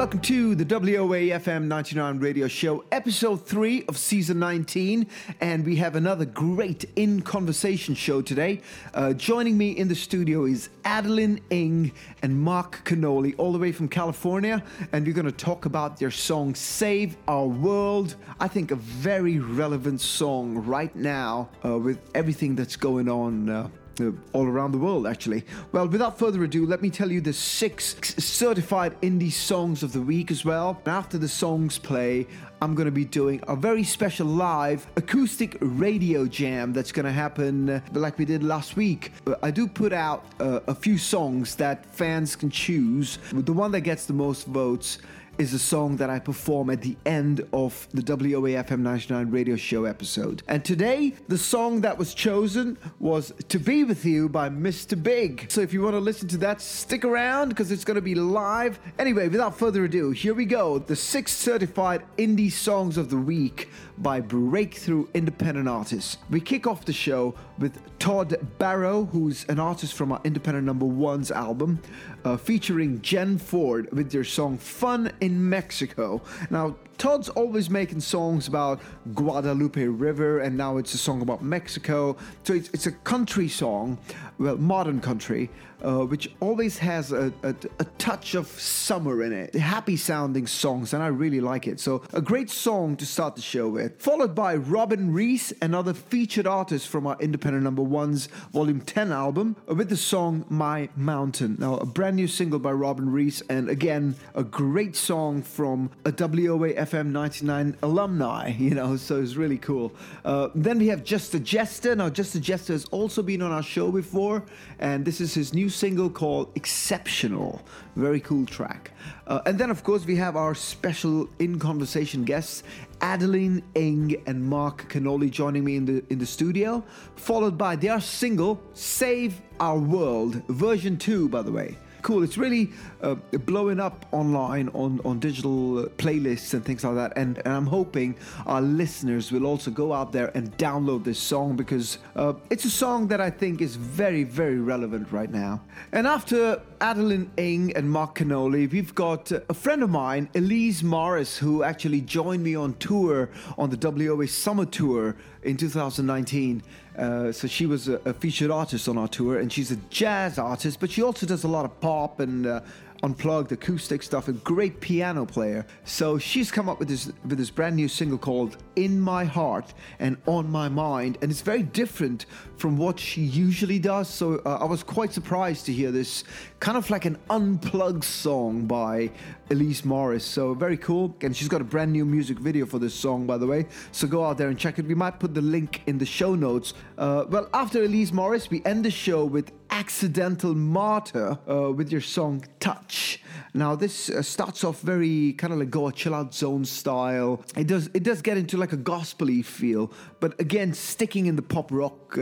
welcome to the WOA FM 99 radio show, episode 3 of season 19. And we have another great In Conversation show today. Joining me in the studio is Adeline Ng and Mark Cannoli, all the way from California. And we're going to talk about their song, Save Our World. I think a very relevant song right now with everything that's going on all around the world, actually. Well, without further ado, let me tell you the 6 certified indie songs of the week as well. After the songs play, I'm going to be doing a very special live acoustic radio jam that's going to happen like we did last week. I do put out a few songs that fans can choose. The one that gets the most votes is a song that I perform at the end of the WOA FM 99 radio show episode. And today, the song that was chosen was To Be With You by Mr. Big. So if you want to listen to that, stick around because it's going to be live. Anyway, without further ado, here we go. The 6 certified indie songs of the week by breakthrough independent artists. We kick off the show with Todd Barrow, who's an artist from our Independent Number Ones album, featuring Jen Ford with their song Fun in Mexico. Now, Todd's always making songs about Guadalupe River, and now it's a song about Mexico. So it's a country song, well, modern country, which always has a touch of summer in it. Happy sounding songs, and I really like it. So a great song to start the show with. Followed by Robin Reese, another featured artist from our Independent Number Ones Volume 10 album, with the song My Mountain. Now, a brand new single by Robin Reese, and again, a great song from a WOA FM 99 alumni, so it's really cool. Then we have Just a Jester. Now, Just a Jester has also been on our show before, and this is his new single called Exceptional. Very cool track. And then, of course, we have our special In Conversation guests, Adeline Ng and Mark Cannoli, joining me in the studio, followed by their single, Save Our World, version 2, by the way. Cool. It's really blowing up online on digital playlists and things like that. And I'm hoping our listeners will also go out there and download this song because it's a song that I think is very, very relevant right now. And after Adeline Ng and Mark Cannoli, we've got a friend of mine, Elise Morris, who actually joined me on tour on the WOA Summer Tour in 2019. So she was a featured artist on our tour, and she's a jazz artist, but she also does a lot of pop and unplugged acoustic stuff, a great piano player. So she's come up with this brand new single called In My Heart and On My Mind, and it's very different from what she usually does. So I was quite surprised to hear this kind of like an unplugged song by Elise Morris. So very cool. And she's got a brand new music video for this song, by the way. So go out there and check it. We might put the link in the show notes. Well, after Elise Morris, we end the show with Accidental Martyr with your song Touch. Now this starts off very kind of like Go a Chill Out Zone style. It does get into like a gospel-y feel, but again sticking in the pop rock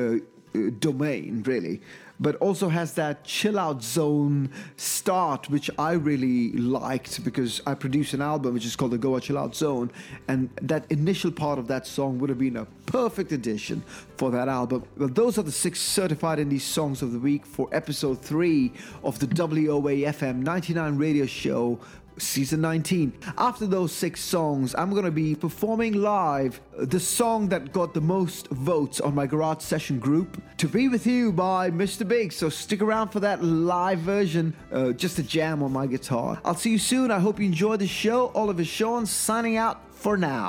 domain really, but also has that chill out zone start, which I really liked because I produced an album which is called the Go a Chill Out Zone, and that initial part of that song would have been a perfect addition for that album. Well, those are the 6 certified indie songs of the week for episode 3 of the WOA FM 99 radio show, Season 19. After those 6 songs, I'm going to be performing live the song that got the most votes on my garage session group, To Be With You by Mr. Big. So stick around for that live version, just a jam on my guitar. I'll see you soon. I hope you enjoy the show. Oliver Sean signing out for now.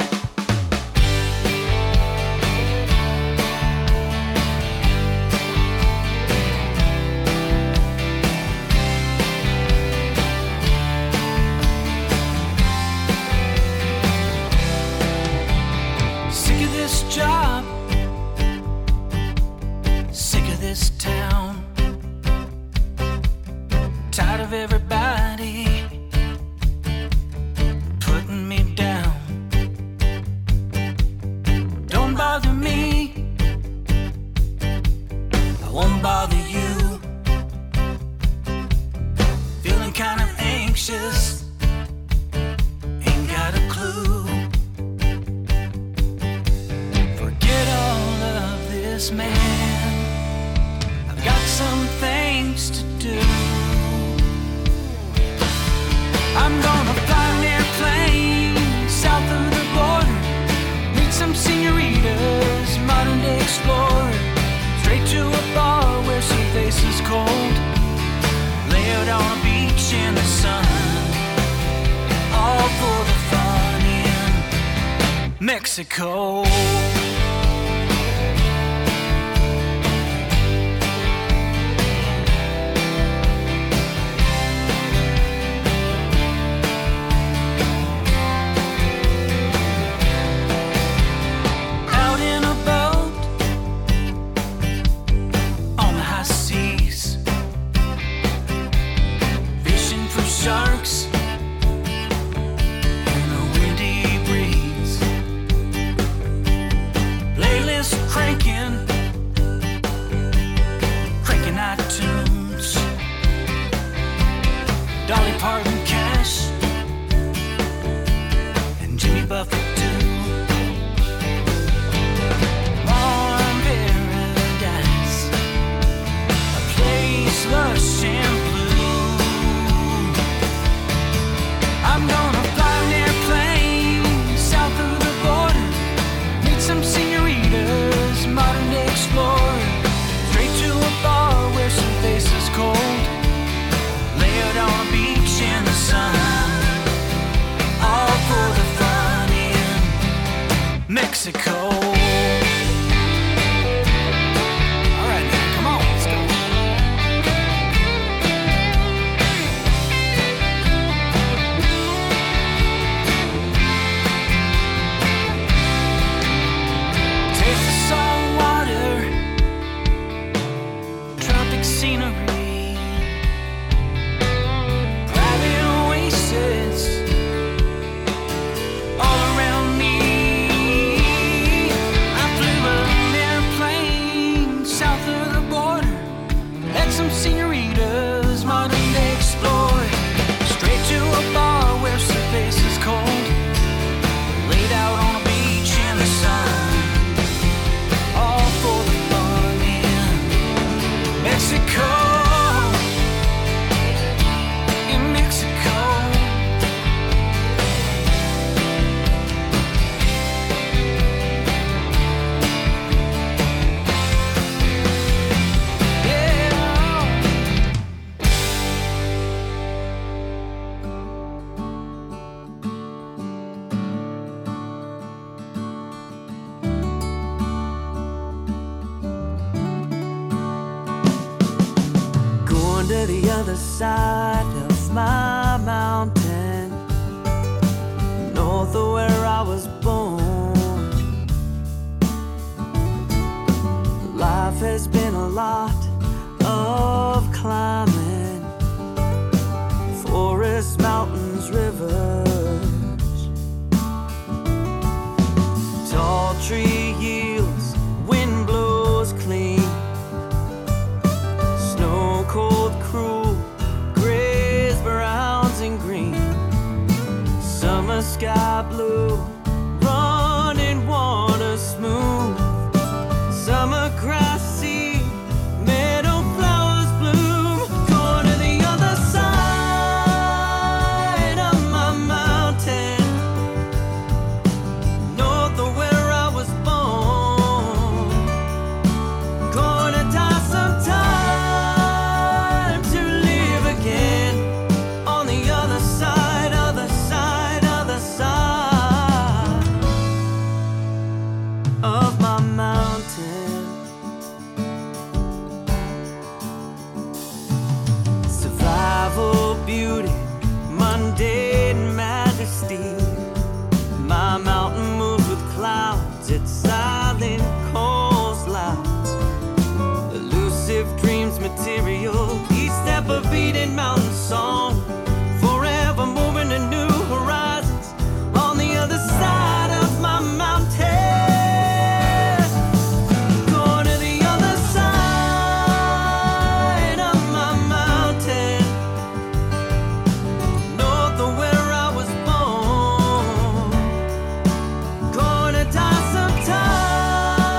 Job, sick of this town, tired of everybody putting me down. Don't bother me, I won't bother you. Feeling kind of anxious, ain't got a clue. Man, I've got some things to do. I'm gonna fly Mexico. Out in a boat on the high seas, fishing for sharks. Cranking iTunes, Dolly Parton, Cash, and Jimmy Buffett too. Warm paradise, a place lush and blue. I'm gonna fly an airplane south of the border, meet some senoritas, modern day explorer, straight to a bar where some faces cold, lay out on a beach in the sun, all for the fun in Mexico. All right, now, come on, let's go. Taste the salt water, tropic scenery, private oasis all around me. I flew an airplane south of the border, met some senoritas, modern day explorer, straight to a bar where some faces cold, laid out on a beach in the sun, all for the fun in Mexico. In Mexico. Yeah. Going to the other side of my mountain, north of where I was born. Life has been a lot of climbing, forests, mountains, rivers. Tall tree yields, wind blows clean, snow cold, cruel, grays, browns, and green. Summer sky blue, running water smooth. Summer grassy, meadow flowers bloom. Going to the other side of my mountain, north of where I was born. Gonna die sometime to live again on the other side, other side, other side of my mountain. Survival, beauty, mundane majesty. My mountain moves with clouds, its silent coastlines, elusive dreams, material. Each step a beating mountain song, forever moving to new horizons on the other side of my mountain. Going to the other side of my mountain, north of where I was born. Gonna die sometime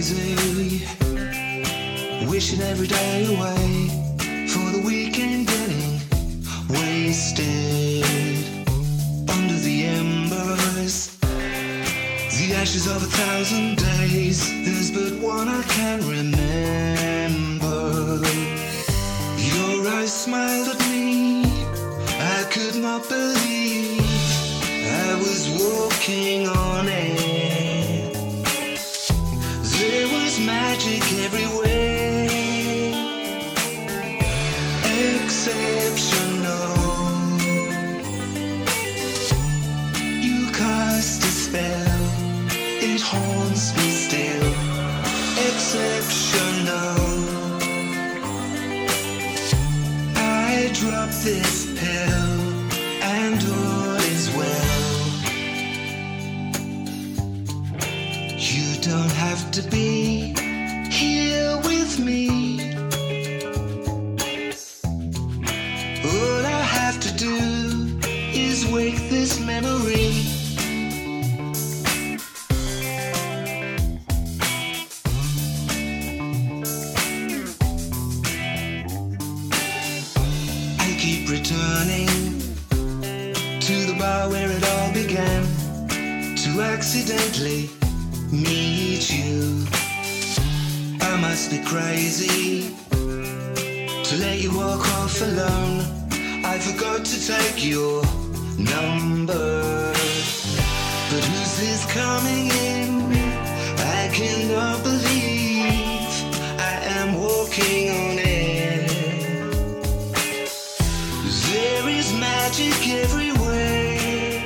crazy, wishing every day away for the weekend, getting wasted under the embers, the ashes of 1,000 days. There's but one I can remember. Your eyes smiled at me, I could not believe I was walking on air. There was magic everywhere, exceptional. You cast a spell, it haunts me still, exceptional. I dropped this pill and all is well. You don't have to be here with me. All I have to do is wake this memory. I keep returning to the bar where it all began, to accidentally meet you. I must be crazy to let you walk off alone. I forgot to take your number. But who's this coming in? I cannot believe I am walking on air. There is magic everywhere,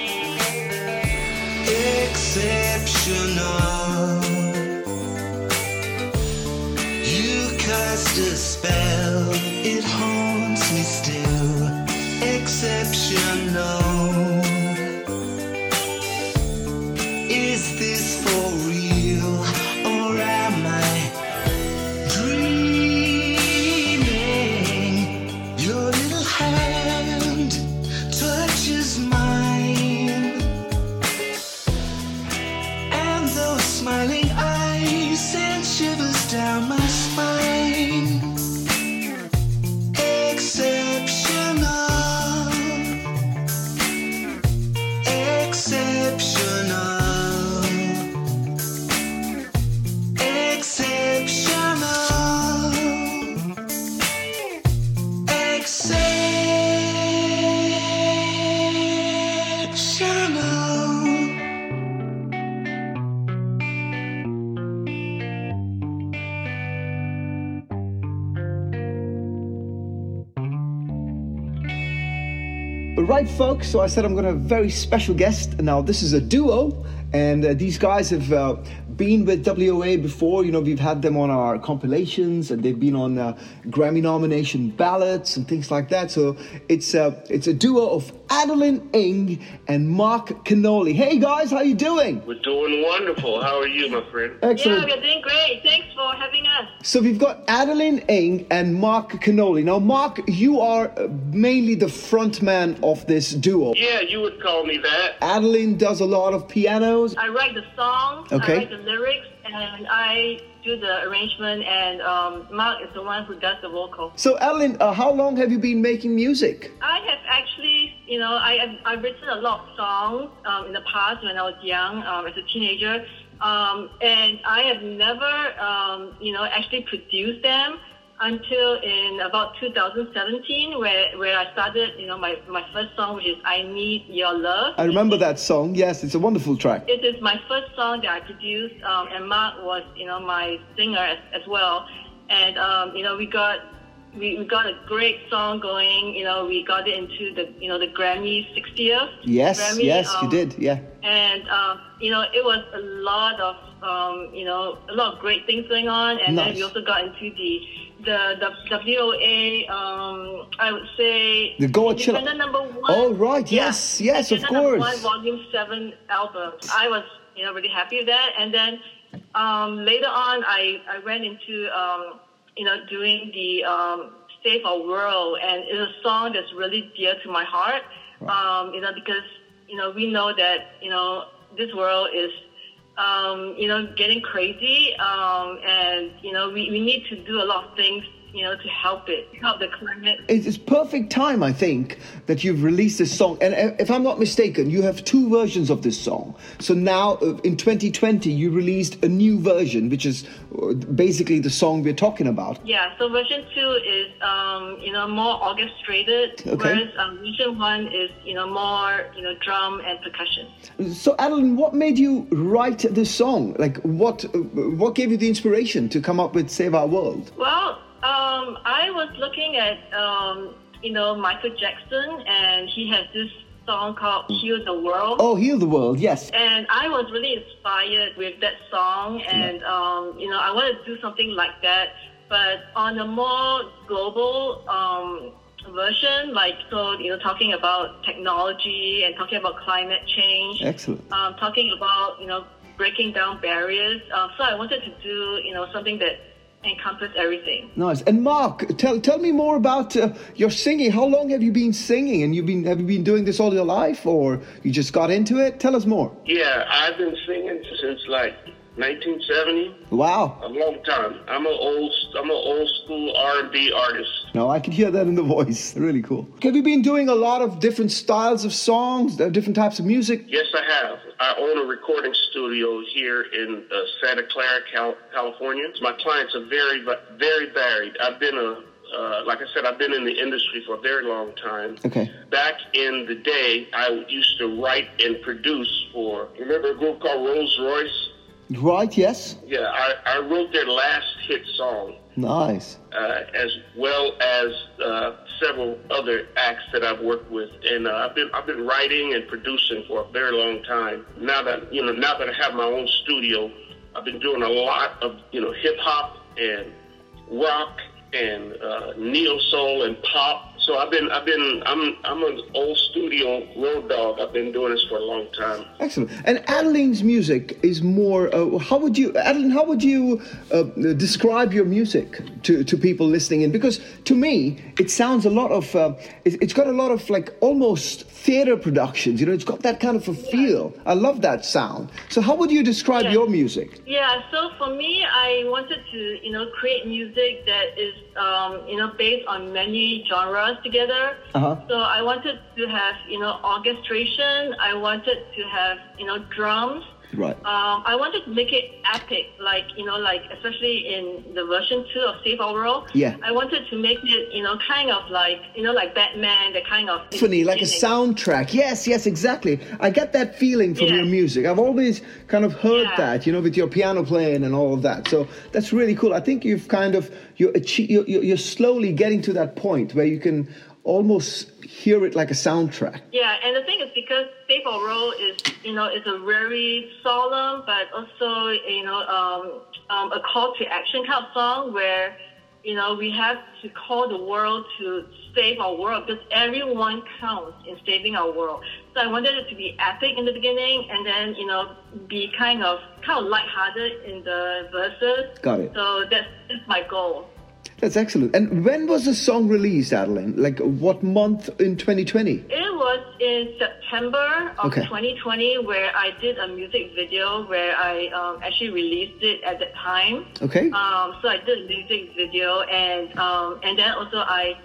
exceptional. You cast a spell, it haunts me still, exceptional. Is this for real, or am I dreaming? Your little hand touches mine, and those smiling eyes send shivers down my spine. Exceptional, exceptional, exceptional, exceptional. Right, folks, so I said I'm going to have a very special guest. Now, this is a duo, and these guys have been with WOA before. You know, we've had them on our compilations, and they've been on Grammy nomination ballots and things like that. So it's a duo of Adeline Ng and Mark Cannoli. Hey, guys, how you doing? We're doing wonderful. How are you, my friend? Excellent. Yeah, we're doing great. Thanks for having us. So we've got Adeline Ng and Mark Cannoli. Now, Mark, you are mainly the front man of this duo. Yeah, you would call me that. Adeline does a lot of pianos. I write the songs, Okay. I write the lyrics, and I do the arrangement, and Mark is the one who does the vocal. So, Adeline, how long have you been making music? I have actually, I've written a lot of songs in the past when I was young, as a teenager, and I have never, actually produced them until in about 2017, where I started, my first song, which is I Need Your Love. I remember that song. Yes, it's a wonderful track. It is my first song that I produced, and Mark was, my singer as well. And, we got a great song going. We got it into the Grammy 60th. Yes, Grammy, you did, yeah. And, it was a lot of, a lot of great things going on. And Nice. then we also got into the WOA, I would say, The Coachella. Independent number one. Oh, right, Yeah. yes, of Independent number course. one, Volume 7 album. I was, really happy with that. And then later on, I went into, doing the Save Our World, and it's a song that's really dear to my heart, because, we know that, this world is getting crazy. And, we need to do a lot of things, to help the climate. It's perfect time, I think, that you've released this song. And if I'm not mistaken, you have two versions of this song. So now, in 2020, you released a new version, which is basically the song we're talking about. Yeah, so version 2 is, more orchestrated, Okay. whereas version 1 is, more, drum and percussion. So, Adeline, what made you write this song? Like, what gave you the inspiration to come up with Save Our World? Well, I was looking at, Michael Jackson, and he had this song called Heal the World. Oh, Heal the World, yes. And I was really inspired with that song, and, I wanted to do something like that, but on a more global version, talking about technology and talking about climate change. Excellent. Talking about, breaking down barriers. So I wanted to do, something that encompass everything. Nice. And Mark, tell me more about your singing. How long have you been singing? And have you been doing this all your life, or you just got into it? Tell us more. Yeah, I've been singing since like 1970. Wow. A long time. I'm an old school R&B artist. No, I can hear that in the voice. Really cool. Have you been doing a lot of different styles of songs, different types of music? Yes, I have. I own a recording studio here in Santa Clara, California. My clients are very, very varied. I've been like I said, I've been in the industry for a very long time. Okay. Back in the day, I used to write and produce for, remember a group called Rolls Royce? Right, yes. Yeah, I wrote their last hit song. Nice. As well as several other acts that I've worked with, and I've been writing and producing for a very long time. Now that I have my own studio, I've been doing a lot of hip hop and rock and neo soul and pop. So I'm an old studio road dog. I've been doing this for a long time. Excellent. And Adeline's music is more. How would you describe your music to people listening in? Because to me, it sounds a lot of. It's got a lot of like almost theater productions. It's got that kind of a feel. I love that sound. So how would you describe your music? Yeah. So for me, I wanted to create music that is based on many genres together. Uh-huh. So I wanted to have orchestration. I wanted to have drums. Right. I wanted to make it epic, like especially in the version 2 of Save Our World. Yeah. I wanted to make it kind of like like Batman, the kind of Funny, like a soundtrack. Yes, exactly. I get that feeling from your music. I've always kind of heard that, with your piano playing and all of that. So that's really cool. I think you've kind of you're slowly getting to that point where you can almost hear it like a soundtrack. Yeah, and the thing is because Save Our World is is a very solemn but also a call to action kind of song where we have to call the world to save our world because everyone counts in saving our world. So I wanted it to be epic in the beginning and then be kind of lighthearted in the verses. Got it. So that's my goal. That's excellent. And when was the song released, Adeline? Like what month in 2020? It was in September of 2020 where I did a music video where I actually released it at that time. Okay. So I did a music video and then also I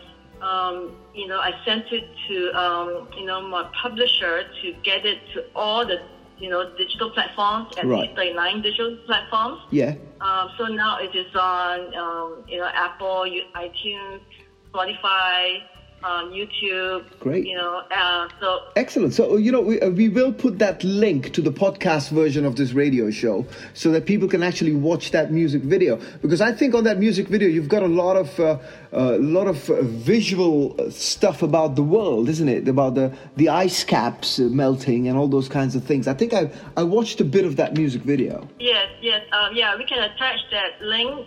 sent it to my publisher to get it to all the digital platforms, at least like 9 digital platforms. Yeah. So now it is on, Apple, iTunes, Spotify, YouTube. Great. So excellent. So we will put that link to the podcast version of this radio show so that people can actually watch that music video. Because I think on that music video you've got a lot of visual stuff about the world, isn't it? About the ice caps melting and all those kinds of things. I think I watched a bit of that music video. Yes. We can attach that link.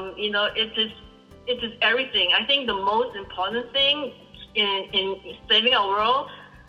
It is everything. I think the most important thing in saving our world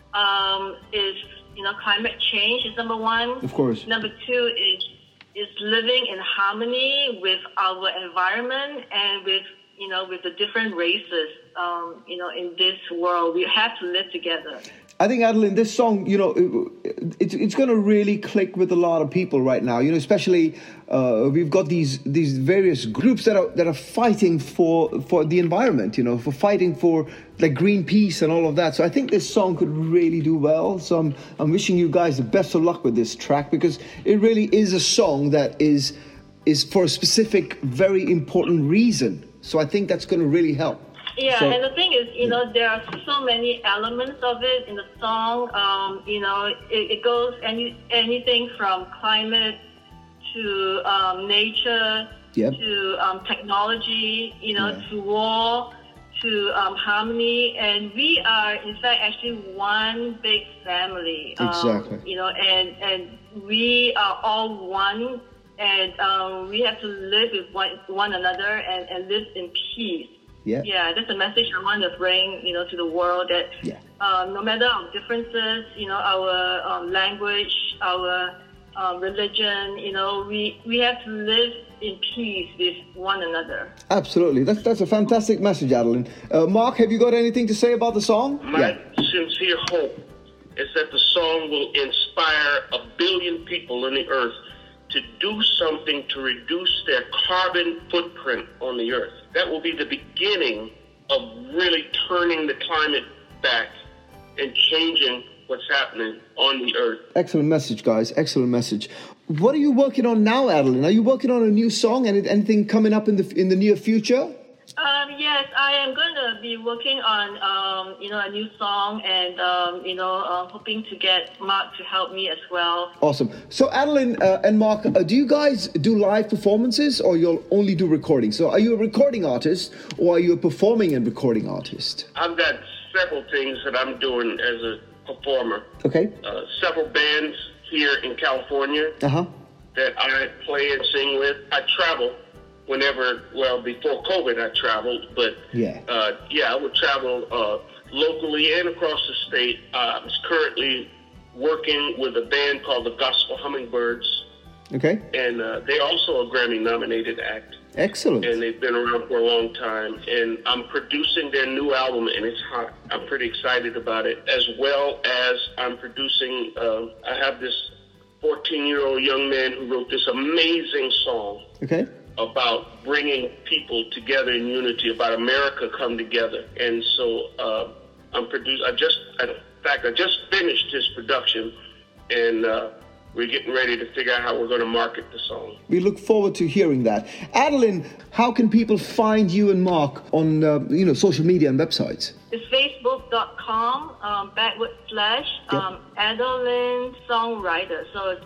is climate change is number one. Of course. Number two is living in harmony with our environment and with with the different races, in this world. We have to live together. I think, Adeline, this song, it's going to really click with a lot of people right now. Especially we've got these various groups that are fighting for the environment. For fighting for like Greenpeace and all of that. So I think this song could really do well. So I'm wishing you guys the best of luck with this track, because it really is a song that is for a specific, very important reason. So I think that's going to really help. Yeah, so, and the thing is, there are so many elements of it in the song. It goes anything from climate to nature, yep, to technology, to war, to harmony. And we are, in fact, actually one big family. Exactly. And we are all one. And we have to live with one another and live in peace. Yeah, that's a message I want to bring, to the world, that no matter our differences, our language, our religion, we have to live in peace with one another. Absolutely. That's a fantastic message, Adeline. Mark, have you got anything to say about the song? My sincere hope is that the song will inspire 1 billion people on the earth to do something to reduce their carbon footprint on the earth. That will be the beginning of really turning the climate back and changing what's happening on the earth. Excellent message, guys. Excellent message. What are you working on now, Adeline? Are you working on a new song? Anything coming up in the near future? Yes, I am going to be working on, a new song, and, hoping to get Mark to help me as well. Awesome. So, Adeline and Mark, do you guys do live performances, or you'll only do recordings? So, are you a recording artist, or are you a performing and recording artist? I've got several things that I'm doing as a performer. Okay. Several bands here in California that I play and sing with. I travel. Before COVID, I traveled, but I would travel locally and across the state. I'm currently working with a band called the Gospel Hummingbirds. Okay. And they're also a Grammy-nominated act. Excellent. And they've been around for a long time. And I'm producing their new album, and it's hot. I'm pretty excited about it, as well as I'm producing, I have this 14-year-old young man who wrote this amazing song. Okay. About bringing people together in unity, about America come together. And so I'm producing. I just finished his production, and we're getting ready to figure out how we're going to market the song. We look forward to hearing that. Adeline, how can people find you and Mark on social media and websites? It's facebook.com / Adeline Songwriter. So it's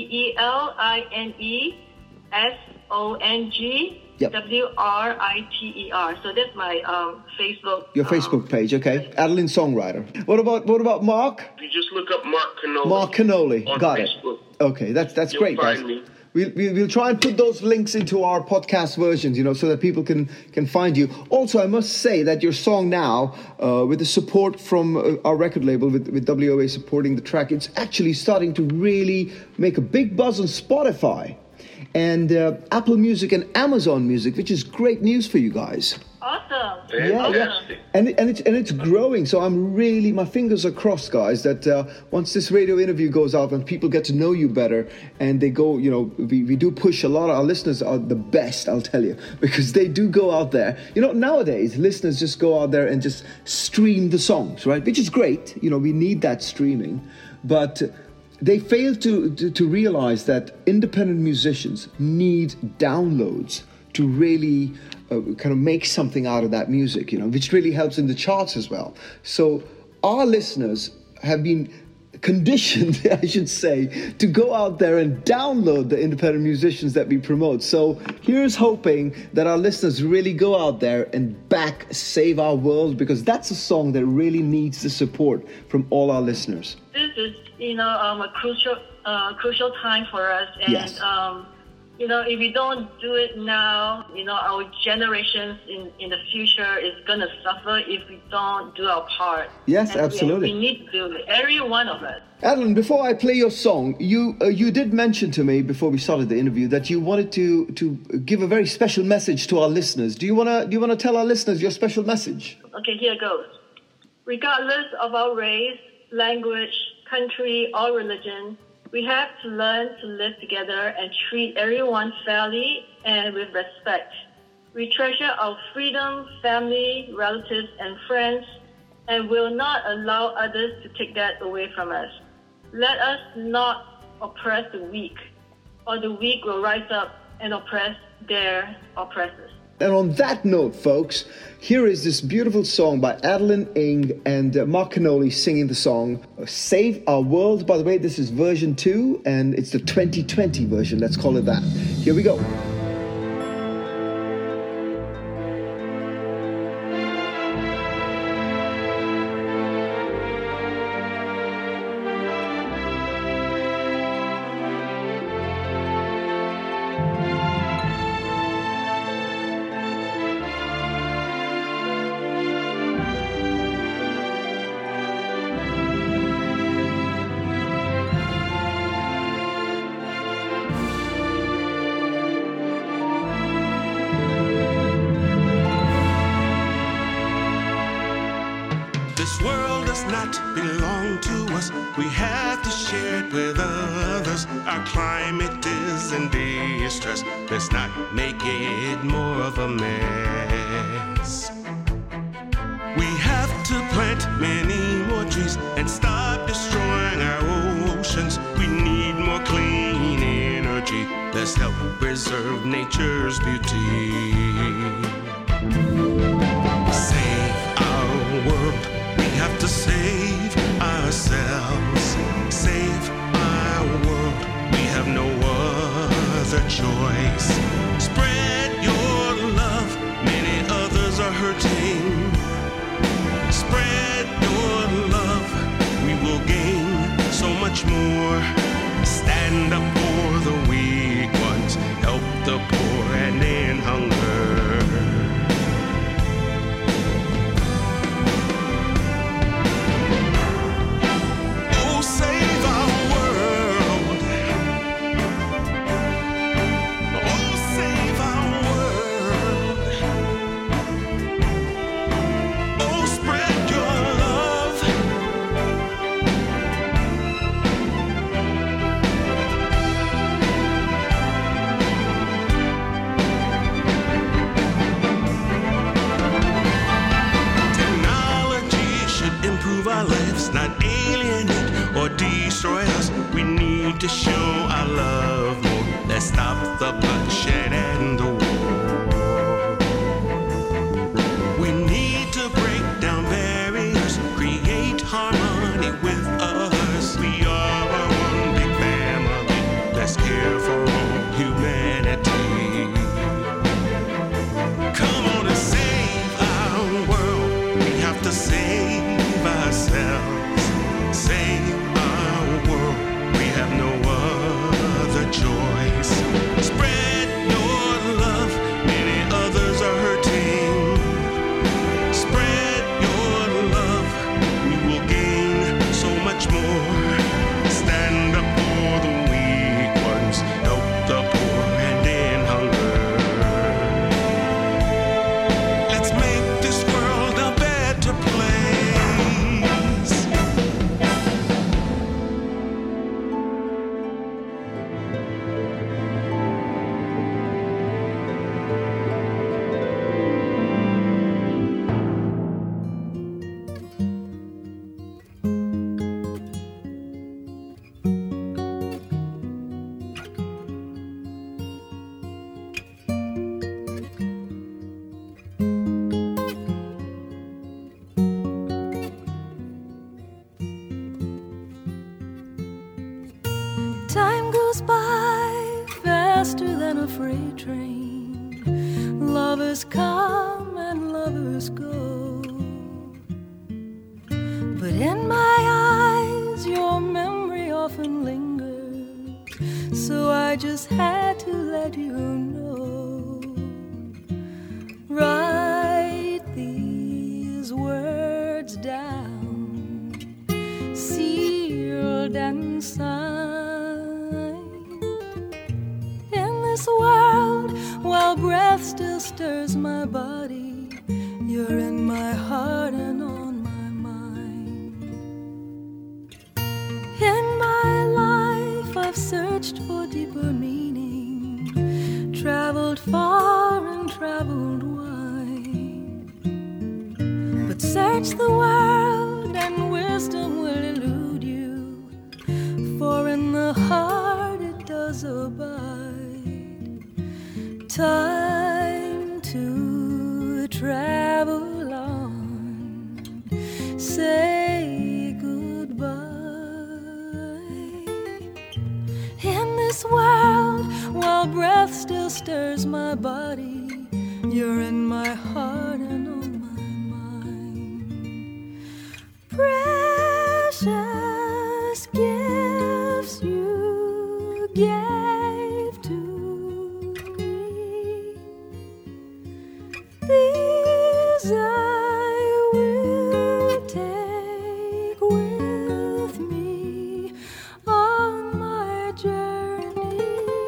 ADELINESONGWRITER. So that's my Facebook. Your Facebook page, okay. Adeline Songwriter. What about Mark? You just look up Mark Canole. Mark Canole. On Got Facebook. It. Okay, that's You'll great, guys. Find me. We'll try and put those links into our podcast versions, so that people can find you. Also, I must say that your song now, with the support from our record label, with WOA supporting the track, it's actually starting to really make a big buzz on Spotify and Apple Music and Amazon Music, which is great news for you guys. Awesome. Yeah. And it's growing. So my fingers are crossed, guys, that once this radio interview goes out and people get to know you better, and they go, we do push a lot of our listeners are the best, I'll tell you, because they do go out there. Nowadays, listeners just go out there and just stream the songs, right? Which is great. We need that streaming. But they fail to realize that independent musicians need downloads to really kind of make something out of that music, which really helps in the charts as well. So our listeners have been conditioned, I should say, to go out there and download the independent musicians that we promote. So here's hoping that our listeners really go out there and back Save Our World, because that's a song that really needs the support from all our listeners. This is, a crucial time for us. And, yes. if we don't do it now, our generations in the future is going to suffer if we don't do our part. Yes, and absolutely. We need to do it, every one of us. Adeline, before I play your song, you did mention to me before we started the interview that you wanted to give a very special message to our listeners. Do you wanna tell our listeners your special message? Okay, here goes. Regardless of our race, language, country, or religion, we have to learn to live together and treat everyone fairly and with respect. We treasure our freedom, family, relatives, and friends, and will not allow others to take that away from us. Let us not oppress the weak, or the weak will rise up and oppress their oppressors. And on that note, folks, here is this beautiful song by Adeline Ng and Mark Canoli singing the song Save Our World. By the way, this is version 2, and it's the 2020 version. Let's call it that. Here we go. This world does not belong to us. We have to share it with others. Our climate is in distress. Let's not make it more of a mess. We have to plant many more trees and stop destroying our oceans. We need more clean energy. Let's help preserve nature's beauty. Save our world. We have to save ourselves. Save our world. We have no other choice. Spread your love. Many others are hurting. Spread your love. We will gain so much more. Stand up for the weak ones. Help the poor and end hunger. Our lives, not alienate or destroy us. We need to show our love more. Let's stop the bloodshed and the war. We need to break down barriers, create harmony with others. We are one big family. Let's care for all humanity. Come on and save our world. We have to save ourselves, save our world. We have no other choice. Spread your love. Many others are hurting. Spread your love. We will gain so much more. Stand up for the weak ones. Help the poor and end hunger. Let's make this world a better place. Time goes by faster than a freight train. Lovers come and lovers go. But in my eyes, your memory often lingers. So I just had to to let you know. Write these words down, sealed and signed. In this world, while breath still stirs my body, you're in my heart and on my mind. In my life, I've searched for deeper meaning, traveled far and traveled wide. But search the world and wisdom will elude you, for in the heart it does abide. Time to travel on, say goodbye. In this world, while breath still stirs my body, you're in my heart and on my mind. Precious gifts you gave to me, these I will take with me on my journey.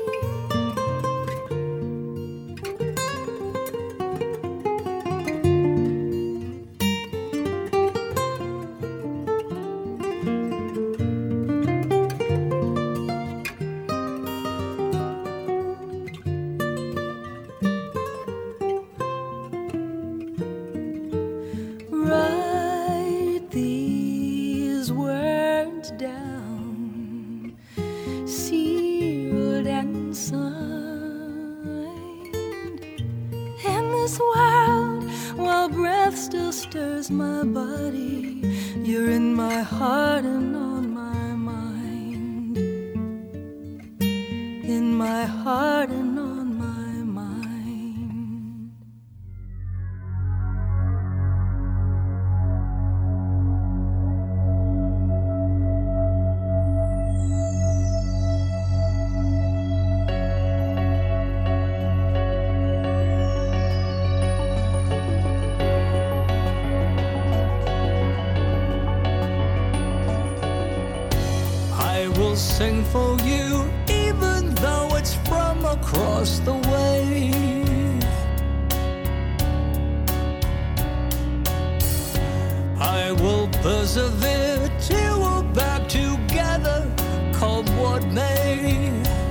Write these words down, sealed and signed. In this world, while breath still stirs my body, you're in my heart and on my mind. In my heart and on my mind. I will sing for you, even though it's from across the way. I will persevere till we're back together, come what may.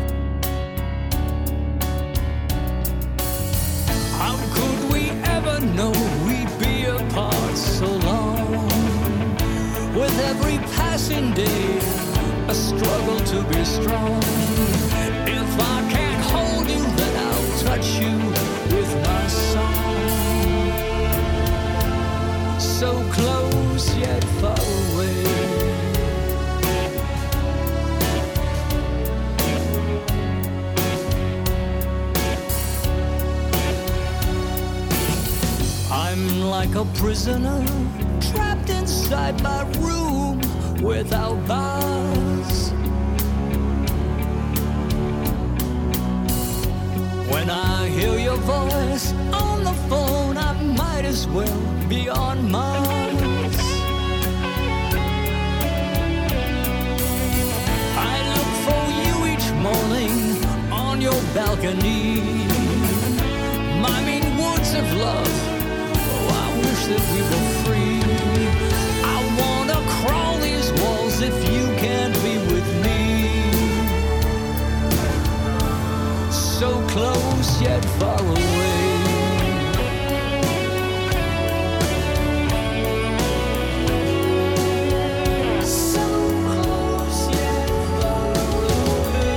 How could we ever know we'd be apart so long? With every passing day, a struggle to be strong. If I can't hold you, then I'll touch you with my song. So close yet far away. I'm like a prisoner trapped inside my room without bars. When I hear your voice on the phone, I might as well be on Mars. I look for you each morning on your balcony, miming words of love. Oh, I wish that we were free. I wanna crawl these walls if you can't be with me. So close yet far away. So close yet far away.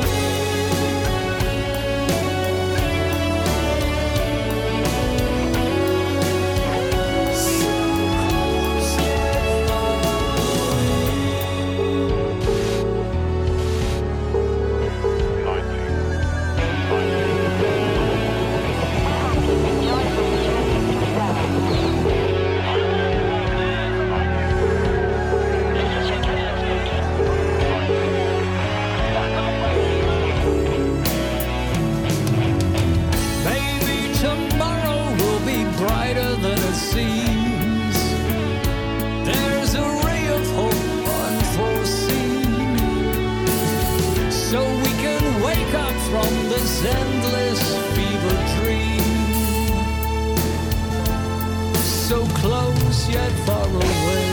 So close yet far away. this endless fever dream, so close yet far away.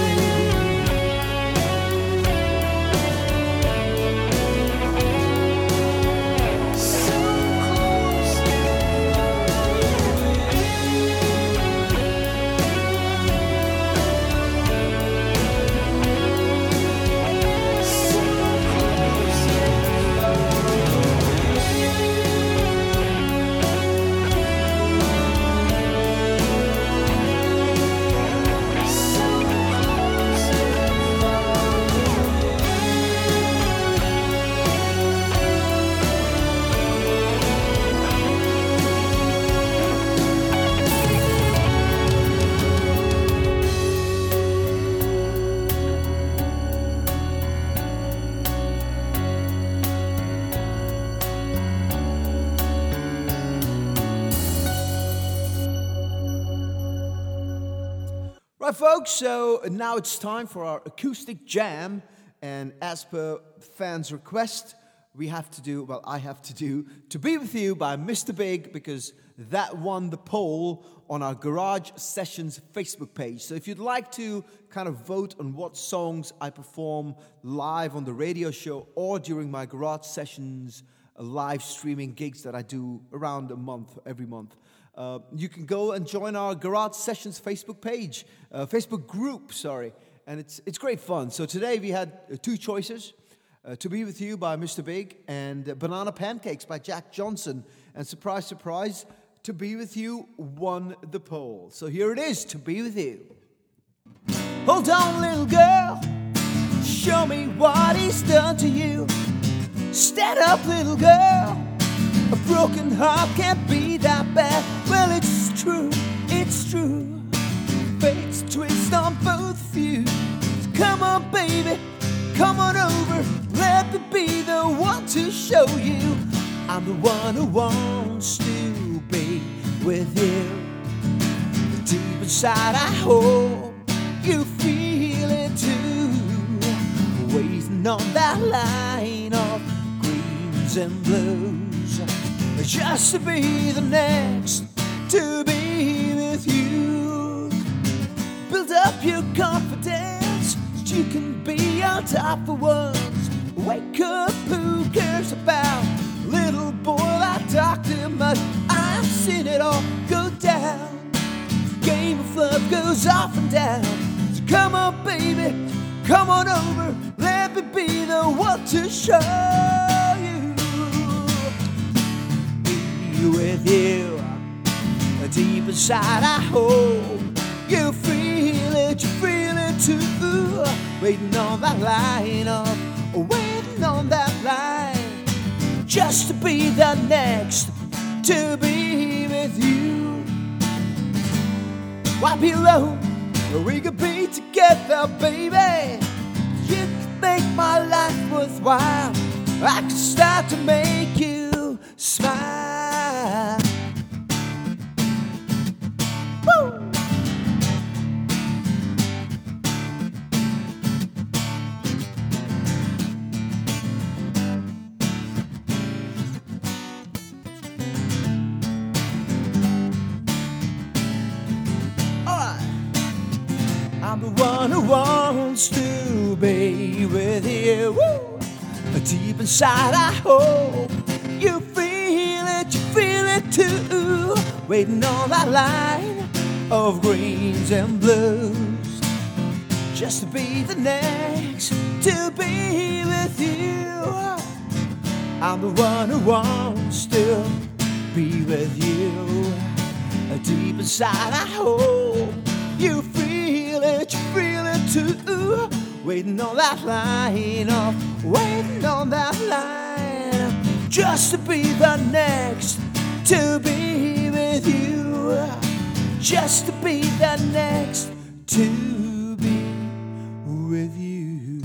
Right, folks, so now it's time for our acoustic jam. And as per fans' request, I have to do To Be With You by Mr. Big, because that won the poll on our Garage Sessions Facebook page. So if you'd like to kind of vote on what songs I perform live on the radio show or during my Garage Sessions live streaming gigs that I do around a month, every month, you can go and join our Garage Sessions Facebook page, Facebook group, and it's great fun. So today we had two choices, To Be With You by Mr. Big and Banana Pancakes by Jack Johnson. And surprise, surprise, To Be With You won the poll. So here it is, To Be With You. Hold on, little girl, show me what he's done to you. Stand up, little girl, a broken heart can't be that bad. Well, it's true, fate's twist on both of you. So come on, baby, come on over, let me be the one to show you I'm the one who wants to be with you. Deep inside I hope you feel it too, waiting on that line of greens and blues, just to be the next to be with you. Build up your confidence so you can be on top for once. Wake up, who cares about little boy that talk too much? I've seen it all go down. Game of love goes off and down. So come on, baby, come on over, let me be the one to show you. Be with you. Deep inside I hope you feel it too. Waiting on that line waiting on that line, just to be the next to be with you. Why be alone? We could be together, baby. You could make my life worthwhile. I could start to make you smile. Woo! I'm the one who wants to be with you. Woo! Deep inside I hope you feel it too. Waiting on that line of greens and blues, just to be the next to be with you. I'm the one who wants to be with you. Deep inside I hope you feel it too. Waiting on that line waiting on that line, just to be the next to be with you. Just to be the next to be with you.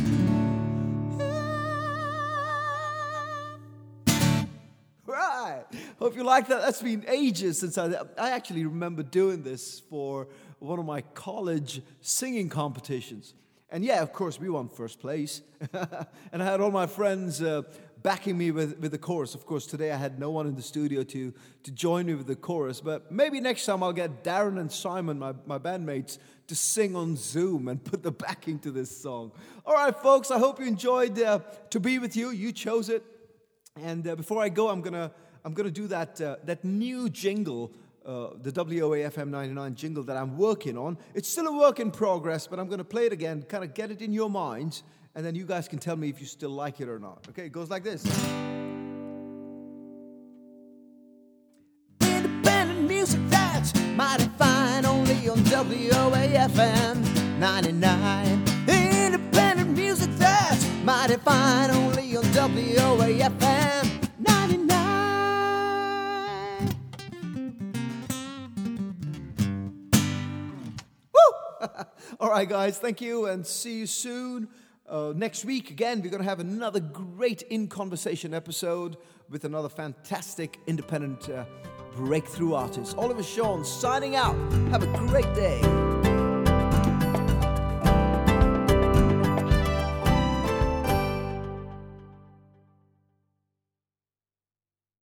Right. Hope you like that. That's been ages since I actually remember doing this for one of my college singing competitions. And yeah, of course, we won first place. And I had all my friends backing me with the chorus. Of course, today I had no one in the studio to join me with the chorus, but maybe next time I'll get Darren and Simon, my bandmates, to sing on Zoom and put the backing to this song. All right, folks, I hope you enjoyed To Be With You. You chose it. And before I go, I'm gonna do that new jingle, the WOAFM 99 jingle that I'm working on. It's still a work in progress, but I'm gonna play it again, kind of get it in your minds, and then you guys can tell me if you still like it or not. Okay, it goes like this. Independent music that's mighty fine, only on WOAFM 99. Independent music that's mighty fine, only on WOAFM 99. Woo! All right, guys, thank you, and see you soon. Next week, again, we're going to have another great In Conversation episode with another fantastic independent breakthrough artist. Oliver Sean signing out. Have a great day.